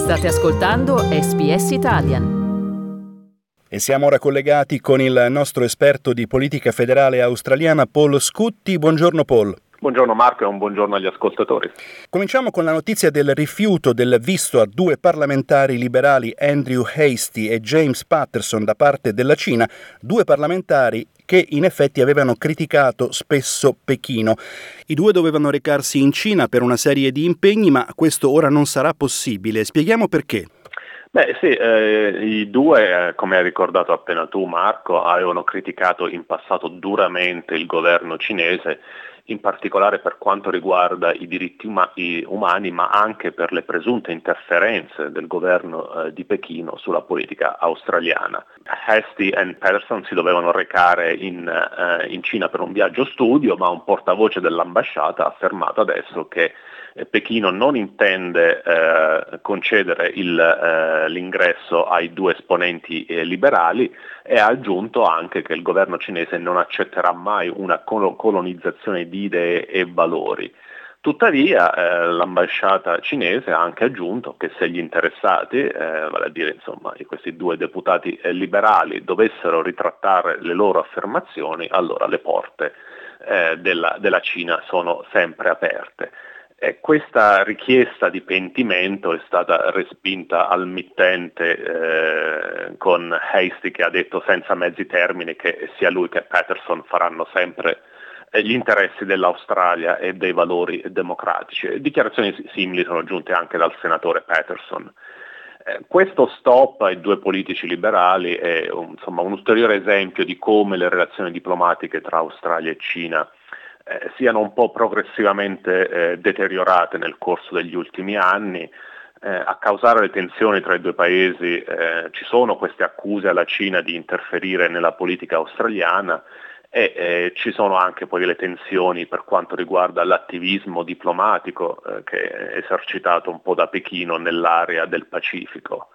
State ascoltando SBS Italian. E siamo ora collegati con il nostro esperto di politica federale australiana, Paul Scutti. Buongiorno Paul. Buongiorno Marco e un buongiorno agli ascoltatori. Cominciamo con la notizia del rifiuto del visto a due parlamentari liberali, Andrew Hastie e James Patterson, da parte della Cina, due parlamentari che in effetti avevano criticato spesso Pechino. I due dovevano recarsi in Cina per una serie di impegni, ma questo ora non sarà possibile. Spieghiamo perché. I due, come hai ricordato appena tu Marco, avevano criticato in passato duramente il governo cinese, in particolare per quanto riguarda i diritti umani, ma anche per le presunte interferenze del governo di Pechino sulla politica australiana. Hastie e Patterson si dovevano recare in Cina per un viaggio studio, ma un portavoce dell'ambasciata ha affermato adesso che Pechino non intende concedere l'ingresso ai due esponenti liberali e ha aggiunto anche che il governo cinese non accetterà mai una colonizzazione di idee e valori. Tuttavia l'ambasciata cinese ha anche aggiunto che se gli interessati, vale a dire questi due deputati liberali, dovessero ritrattare le loro affermazioni, allora le porte della Cina sono sempre aperte. Questa richiesta di pentimento è stata respinta al mittente con Hastie, che ha detto senza mezzi termini che sia lui che Patterson faranno sempre gli interessi dell'Australia e dei valori democratici. Dichiarazioni simili sono giunte anche dal senatore Patterson. Questo stop ai due politici liberali è un ulteriore esempio di come le relazioni diplomatiche tra Australia e Cina siano un po' progressivamente deteriorate nel corso degli ultimi anni. A causare le tensioni tra i due paesi ci sono queste accuse alla Cina di interferire nella politica australiana e ci sono anche poi le tensioni per quanto riguarda l'attivismo diplomatico che è esercitato un po' da Pechino nell'area del Pacifico.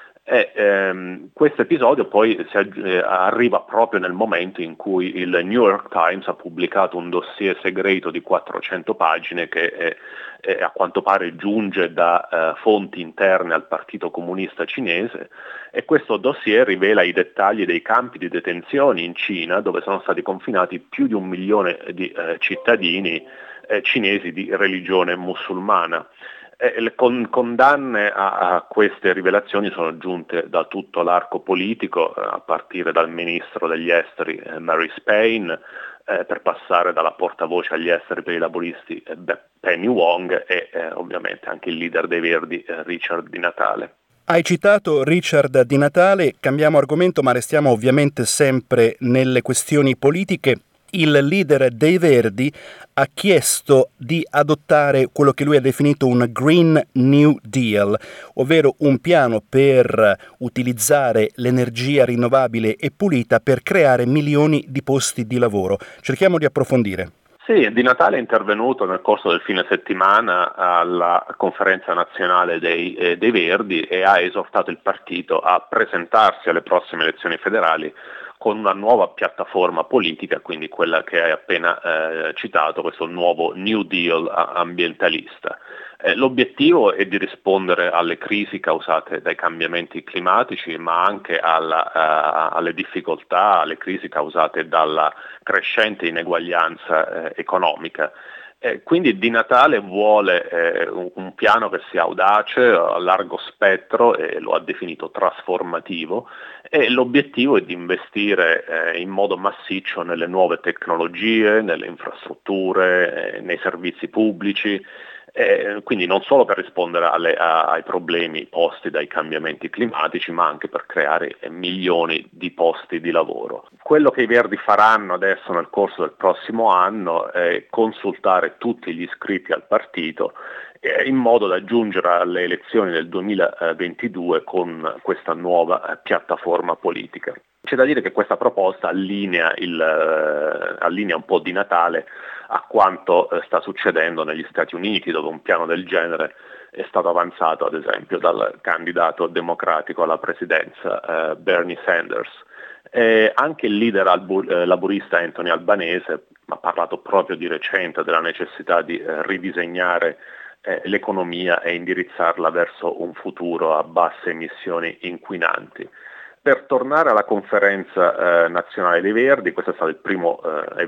Questo episodio poi arriva proprio nel momento in cui il New York Times ha pubblicato un dossier segreto di 400 pagine che a quanto pare giunge da fonti interne al Partito Comunista Cinese, e questo dossier rivela i dettagli dei campi di detenzione in Cina, dove sono stati confinati più di 1 milione di cittadini cinesi di religione musulmana. Le condanne a queste rivelazioni sono giunte da tutto l'arco politico, a partire dal ministro degli esteri Mary Spain, per passare dalla portavoce agli esteri per i laburisti Penny Wong e ovviamente anche il leader dei Verdi Richard Di Natale. Hai citato Richard Di Natale, cambiamo argomento ma restiamo ovviamente sempre nelle questioni politiche. Il leader dei Verdi ha chiesto di adottare quello che lui ha definito un Green New Deal, ovvero un piano per utilizzare l'energia rinnovabile e pulita per creare milioni di posti di lavoro. Cerchiamo di approfondire. Sì, Di Natale è intervenuto nel corso del fine settimana alla conferenza nazionale dei Verdi e ha esortato il partito a presentarsi alle prossime elezioni federali con una nuova piattaforma politica, quindi quella che hai appena citato, questo nuovo New Deal ambientalista. L'obiettivo è di rispondere alle crisi causate dai cambiamenti climatici, ma anche alle difficoltà, alle crisi causate dalla crescente ineguaglianza economica. Quindi Di Natale vuole un piano che sia audace, a largo spettro, e lo ha definito trasformativo, e l'obiettivo è di investire in modo massiccio nelle nuove tecnologie, nelle infrastrutture, nei servizi pubblici, quindi non solo per rispondere ai problemi posti dai cambiamenti climatici, ma anche per creare milioni di posti di lavoro. Quello che i Verdi faranno adesso nel corso del prossimo anno è consultare tutti gli iscritti al partito in modo da giungere alle elezioni del 2022 con questa nuova piattaforma politica. C'è da dire che questa proposta allinea un po' Di Natale a quanto sta succedendo negli Stati Uniti, dove un piano del genere è stato avanzato ad esempio dal candidato democratico alla presidenza Bernie Sanders. Anche il leader laburista Anthony Albanese ha parlato proprio di recente della necessità di ridisegnare l'economia e indirizzarla verso un futuro a basse emissioni inquinanti. Per tornare alla conferenza nazionale dei Verdi, questo è stato il primo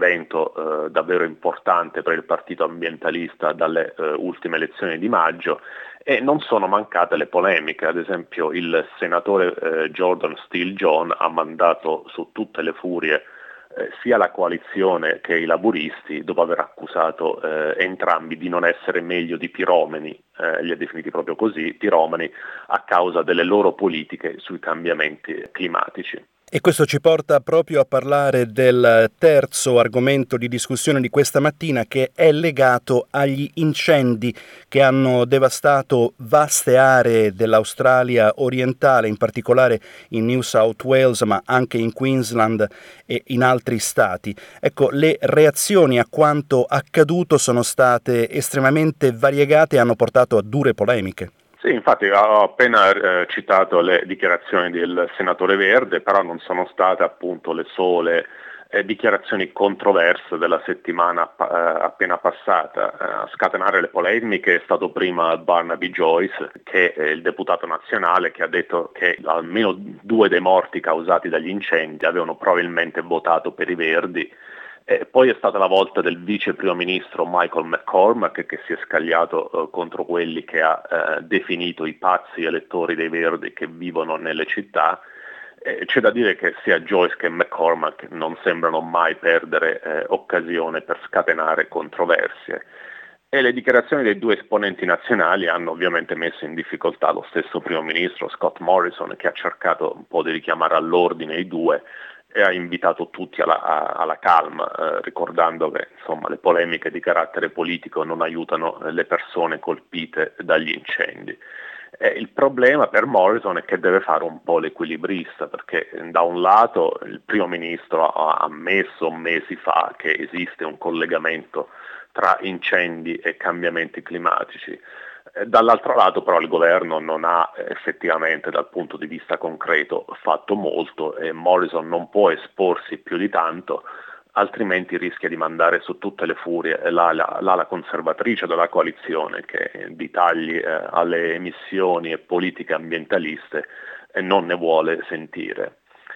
evento davvero importante per il partito ambientalista dalle ultime elezioni di maggio, e non sono mancate le polemiche. Ad esempio il senatore Jordan Steele John ha mandato su tutte le furie sia la coalizione che i laburisti, dopo aver accusato entrambi di non essere meglio di piromani, li ha definiti proprio così, piromani, a causa delle loro politiche sui cambiamenti climatici. E questo ci porta proprio a parlare del terzo argomento di discussione di questa mattina, che è legato agli incendi che hanno devastato vaste aree dell'Australia orientale, in particolare in New South Wales, ma anche in Queensland e in altri stati. Ecco, le reazioni a quanto accaduto sono state estremamente variegate e hanno portato a dure polemiche. Sì, infatti ho appena citato le dichiarazioni del senatore Verde, però non sono state appunto le sole dichiarazioni controverse della settimana appena passata. A scatenare le polemiche è stato prima Barnaby Joyce, che è il deputato nazionale, che ha detto che almeno 2 dei morti causati dagli incendi avevano probabilmente votato per i Verdi. Poi è stata la volta del vice primo ministro Michael McCormack, che si è scagliato contro quelli che ha definito i pazzi elettori dei Verdi che vivono nelle città. C'è da dire che sia Joyce che McCormack non sembrano mai perdere occasione per scatenare controversie. E le dichiarazioni dei 2 esponenti nazionali hanno ovviamente messo in difficoltà lo stesso primo ministro Scott Morrison, che ha cercato un po' di richiamare all'ordine i due e ha invitato tutti alla calma, ricordando che insomma le polemiche di carattere politico non aiutano le persone colpite dagli incendi. Il problema per Morrison è che deve fare un po' l'equilibrista, perché da un lato il primo ministro ha ammesso mesi fa che esiste un collegamento tra incendi e cambiamenti climatici. Dall'altro lato però il governo non ha effettivamente dal punto di vista concreto fatto molto, e Morrison non può esporsi più di tanto, altrimenti rischia di mandare su tutte le furie l'ala conservatrice della coalizione, che di tagli alle emissioni e politiche ambientaliste non ne vuole sentire.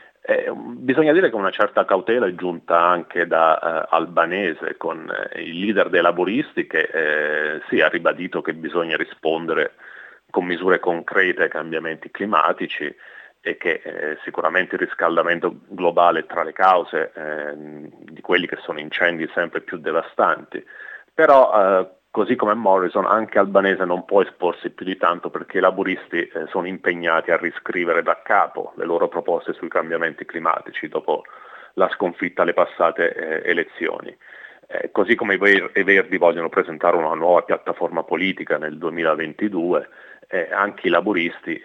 Bisogna dire che una certa cautela è giunta anche da Albanese, con il leader dei laburisti, che sì, ha ribadito che bisogna rispondere con misure concrete ai cambiamenti climatici e che sicuramente il riscaldamento globale è tra le cause di quelli che sono incendi sempre più devastanti. Però così come Morrison, anche Albanese non può esporsi più di tanto, perché i laburisti sono impegnati a riscrivere da capo le loro proposte sui cambiamenti climatici dopo la sconfitta alle passate elezioni. Così come i Verdi vogliono presentare una nuova piattaforma politica nel 2022, anche i laburisti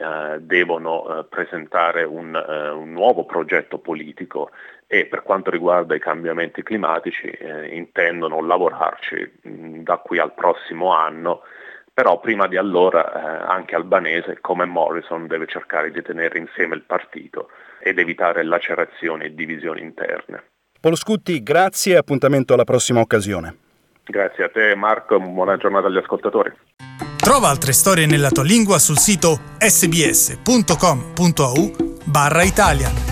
devono presentare un nuovo progetto politico, e per quanto riguarda i cambiamenti climatici intendono lavorarci da qui al prossimo anno, però prima di allora anche Albanese, come Morrison, deve cercare di tenere insieme il partito ed evitare lacerazioni e divisioni interne. Paolo Scutti, grazie e appuntamento alla prossima occasione. Grazie a te Marco, buona giornata agli ascoltatori. Trova altre storie nella tua lingua sul sito sbs.com.au/Italian.